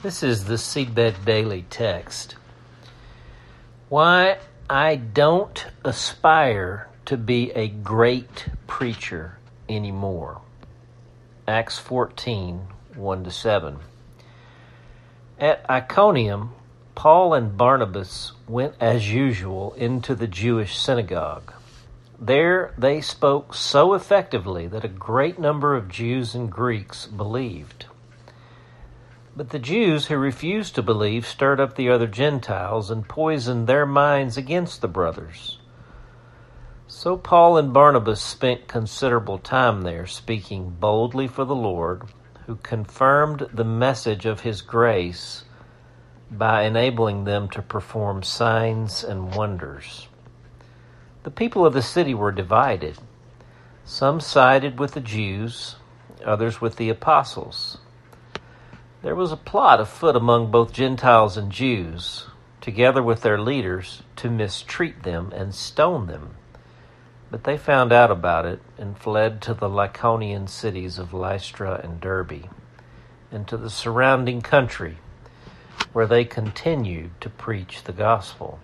This is the Seedbed Daily text. Why I don't aspire to be a great preacher anymore. Acts 14, 1-7. At Iconium, Paul and Barnabas went as usual into the Jewish synagogue. There they spoke so effectively that a great number of Jews and Greeks believed. But the Jews who refused to believe stirred up the other Gentiles and poisoned their minds against the brothers. So Paul and Barnabas spent considerable time there, speaking boldly for the Lord, who confirmed the message of his grace by enabling them to perform signs and wonders. The people of the city were divided. Some sided with the Jews, others with the apostles. There was a plot afoot among both Gentiles and Jews, together with their leaders, to mistreat them and stone them. But they found out about it and fled to the Lycaonian cities of Lystra and Derbe, and to the surrounding country, where they continued to preach the gospel.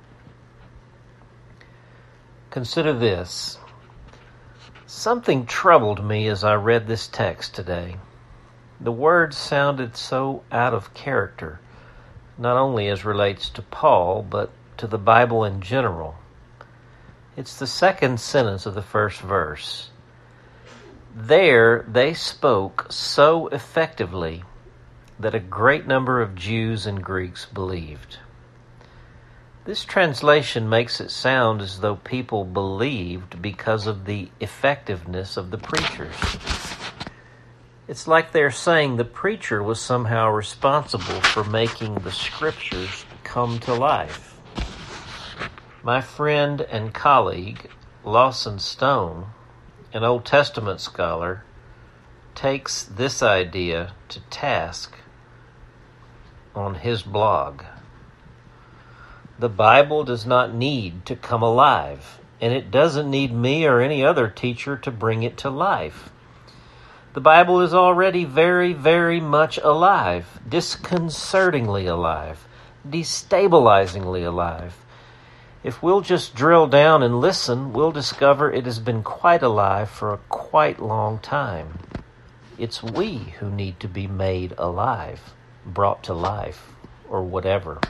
Consider this. Something troubled me as I read this text today. The words sounded so out of character, not only as relates to Paul, but to the Bible in general. It's the second sentence of the first verse. There they spoke so effectively that a great number of Jews and Greeks believed. This translation makes it sound as though people believed because of the effectiveness of the preachers. It's like they're saying the preacher was somehow responsible for making the scriptures come to life. My friend and colleague, Lawson Stone, an Old Testament scholar, takes this idea to task on his blog. The Bible does not need to come alive, and it doesn't need me or any other teacher to bring it to life. The Bible is already very, very much alive, disconcertingly alive, destabilizingly alive. If we'll just drill down and listen, we'll discover it has been quite alive for a quite long time. It's we who need to be made alive, brought to life, or whatever.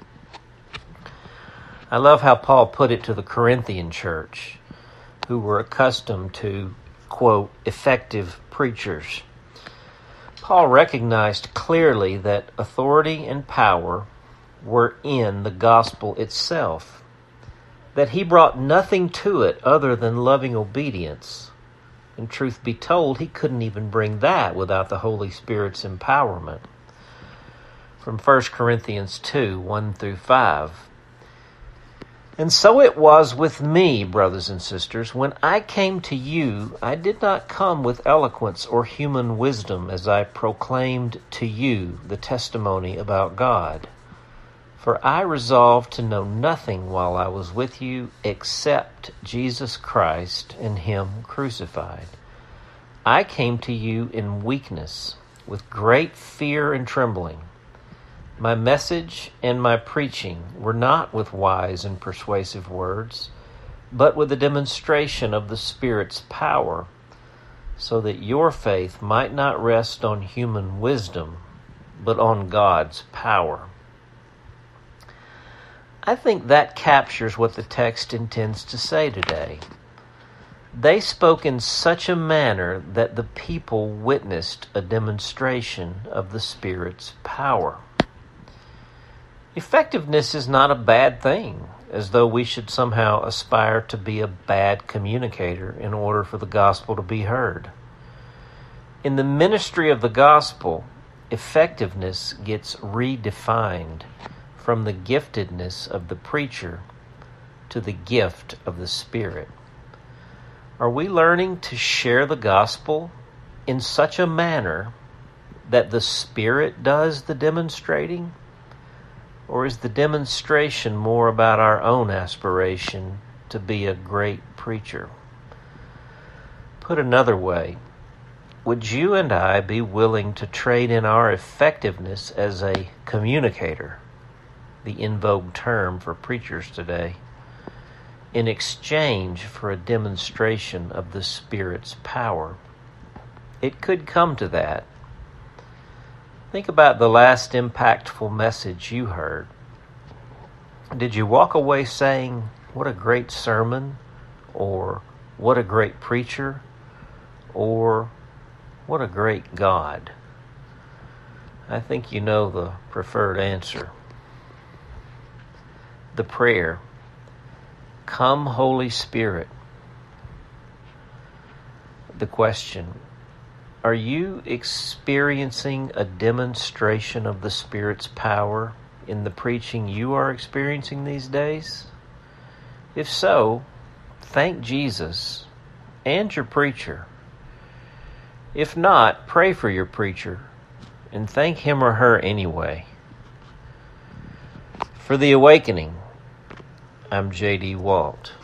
I love how Paul put it to the Corinthian church, who were accustomed to, quote, effective preachers. Paul recognized clearly that authority and power were in the gospel itself, that he brought nothing to it other than loving obedience. And truth be told, he couldn't even bring that without the Holy Spirit's empowerment. From 1 Corinthians 2, 1-5. And so it was with me, brothers and sisters. When I came to you, I did not come with eloquence or human wisdom as I proclaimed to you the testimony about God. For I resolved to know nothing while I was with you except Jesus Christ and Him crucified. I came to you in weakness, with great fear and trembling. My message and my preaching were not with wise and persuasive words, but with a demonstration of the Spirit's power, so that your faith might not rest on human wisdom, but on God's power. I think that captures what the text intends to say today. They spoke in such a manner that the people witnessed a demonstration of the Spirit's power. Effectiveness is not a bad thing, as though we should somehow aspire to be a bad communicator in order for the gospel to be heard. In the ministry of the gospel, effectiveness gets redefined from the giftedness of the preacher to the gift of the Spirit. Are we learning to share the gospel in such a manner that the Spirit does the demonstrating? Or is the demonstration more about our own aspiration to be a great preacher? Put another way, would you and I be willing to trade in our effectiveness as a communicator, the in vogue term for preachers today, in exchange for a demonstration of the Spirit's power? It could come to that. Think about the last impactful message you heard. Did you walk away saying, "What a great sermon," or "What a great preacher," or "What a great God"? I think you know the preferred answer. The prayer, "Come, Holy Spirit." The question, are you experiencing a demonstration of the Spirit's power in the preaching you are experiencing these days? If so, thank Jesus and your preacher. If not, pray for your preacher and thank him or her anyway. For The Awakening, I'm J.D. Walt.